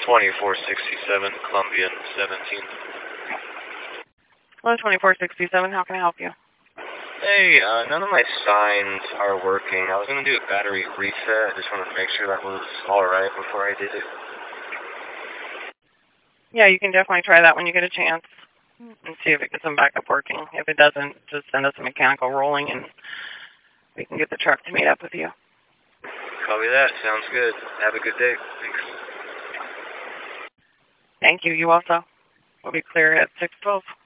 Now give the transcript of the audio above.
2467, Columbian 17. Hello, 2467. How can I help you? Hey, none of my signs are working. I was going to do a battery reset. I just wanted to make sure that was alright before I did it. Yeah, you can definitely try that when you get a chance and see if it gets them back up working. If it doesn't, just send us a mechanical rolling and we can get the truck to meet up with you. Copy that. Sounds good. Have a good day. Thanks. Thank you. You also. We'll be clear at 6:12.